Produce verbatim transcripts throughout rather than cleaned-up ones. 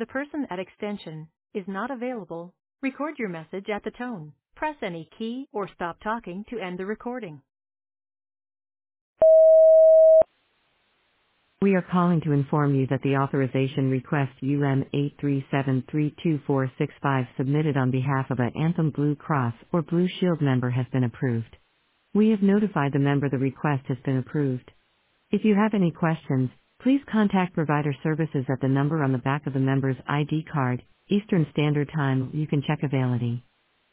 The person at extension is not available. Record your message at the tone. Press any key or stop talking to end the recording. We are calling to inform you that the authorization request U M eight three seven three two four six five submitted on behalf of a Anthem Blue Cross or Blue Shield member has been approved. We have notified the member the request has been approved. If you have any questions, please contact provider services at the number on the back of the member's I D card. Eastern Standard Time. You can check availability.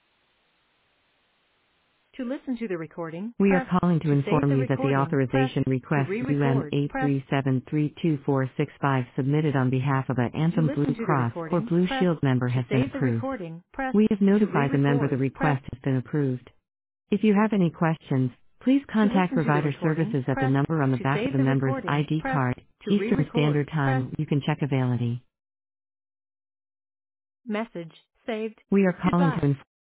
To listen to the recording, We are press calling to to save inform the you that the recording, press authorization to request U M re-record, eight press three seven three two four six five submitted on behalf of a to Anthem Blue listen to the Cross or recording, Blue press Shield member to has been save the approved. recording, press We have to notified the member the re-record, press request has been approved. If you have any questions, please to contact listen to the provider recording, services at the press number on the to back of save the the member's recording, I D press card. to Eastern re-record, Standard press Time. You can check availability. message saved. We are calling to Goodbye. inform